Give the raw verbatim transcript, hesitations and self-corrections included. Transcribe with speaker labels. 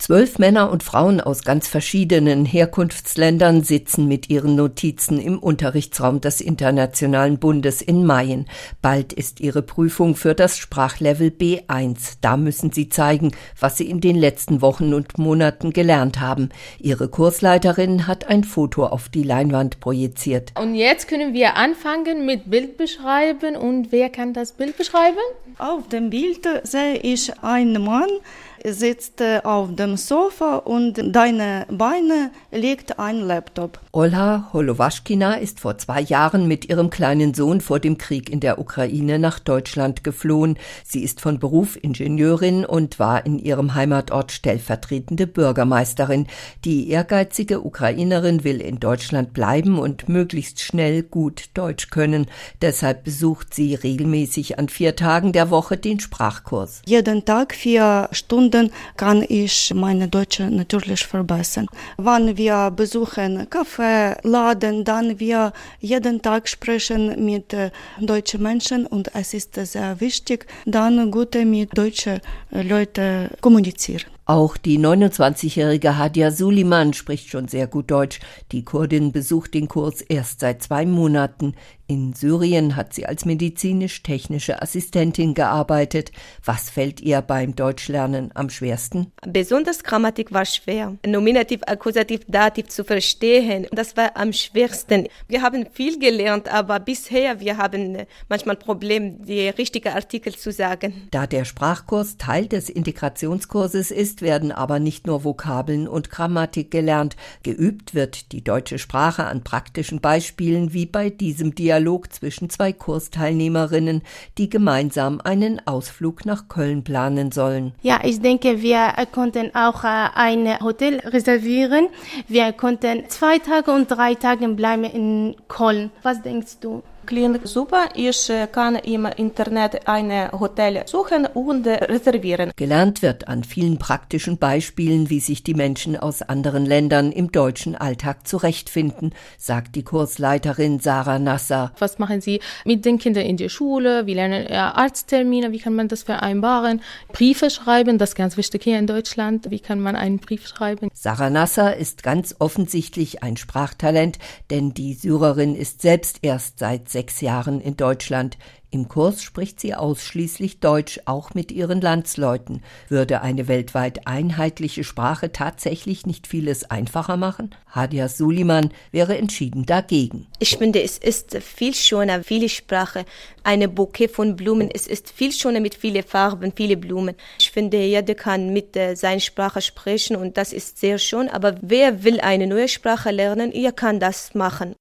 Speaker 1: Zwölf Männer und Frauen aus ganz verschiedenen Herkunftsländern sitzen mit ihren Notizen im Unterrichtsraum des Internationalen Bundes in Mayen. Bald ist ihre Prüfung für das Sprachlevel B eins. Da müssen sie zeigen, was sie in den letzten Wochen und Monaten gelernt haben. Ihre Kursleiterin hat ein Foto auf die Leinwand projiziert.
Speaker 2: Und jetzt können wir anfangen mit Bild beschreiben. Und wer kann das Bild beschreiben?
Speaker 3: Auf dem Bild sehe ich einen Mann, sitzt auf dem Sofa und deine Beine liegt ein Laptop.
Speaker 1: Olha Holowaschkina ist vor zwei Jahren mit ihrem kleinen Sohn vor dem Krieg in der Ukraine nach Deutschland geflohen. Sie ist von Beruf Ingenieurin und war in ihrem Heimatort stellvertretende Bürgermeisterin. Die ehrgeizige Ukrainerin will in Deutschland bleiben und möglichst schnell gut Deutsch können. Deshalb besucht sie regelmäßig an vier Tagen der Woche den Sprachkurs.
Speaker 3: Jeden Tag vier Stunden kann ich meine Deutsche natürlich verbessern. Wenn wir besuchen Kaffeeladen, dann wir jeden Tag sprechen mit deutschen Menschen und es ist sehr wichtig, dann gut mit deutschen Leuten kommunizieren.
Speaker 1: Auch die neunundzwanzigjährige Hadia Suliman spricht schon sehr gut Deutsch. Die Kurdin besucht den Kurs erst seit zwei Monaten. In Syrien hat sie als medizinisch-technische Assistentin gearbeitet. Was fällt ihr beim Deutschlernen am schwersten?
Speaker 4: Besonders Grammatik war schwer. Nominativ, Akkusativ, Dativ zu verstehen, das war am schwersten. Wir haben viel gelernt, aber bisher wir haben manchmal Probleme, die richtigen Artikel zu sagen.
Speaker 1: Da der Sprachkurs Teil des Integrationskurses ist, werden aber nicht nur Vokabeln und Grammatik gelernt. Geübt wird die deutsche Sprache an praktischen Beispielen wie bei diesem Dialog zwischen zwei Kursteilnehmerinnen, die gemeinsam einen Ausflug nach Köln planen sollen.
Speaker 5: Ja, ich denke, wir konnten auch ein Hotel reservieren. Wir konnten zwei Tage und drei Tage bleiben in Köln. Was denkst du?
Speaker 4: Klingt super. Ich kann im Internet ein Hotel suchen und reservieren.
Speaker 1: Gelernt wird an vielen praktischen Beispielen, wie sich die Menschen aus anderen Ländern im deutschen Alltag zurechtfinden, sagt die Kursleiterin Sarah Nasser.
Speaker 2: Was machen Sie mit den Kindern in der Schule? Wie lernen Arzttermine? Wie kann man das vereinbaren? Briefe schreiben, das ist ganz wichtig hier in Deutschland. Wie kann man einen Brief schreiben?
Speaker 1: Sarah Nasser ist ganz offensichtlich ein Sprachtalent, denn die Syrerin ist selbst erst seit sechs Jahren in Deutschland. Im Kurs spricht sie ausschließlich Deutsch, auch mit ihren Landsleuten. Würde eine weltweit einheitliche Sprache tatsächlich nicht vieles einfacher machen? Hadia Suliman wäre entschieden dagegen.
Speaker 4: Ich finde, es ist viel schöner, viele Sprache, eine Bouquet von Blumen. Es ist viel schöner mit vielen Farben, viele Blumen. Ich finde, jeder kann mit äh, seiner Sprache sprechen und das ist sehr schön. Aber wer will eine neue Sprache lernen, ihr kann das machen.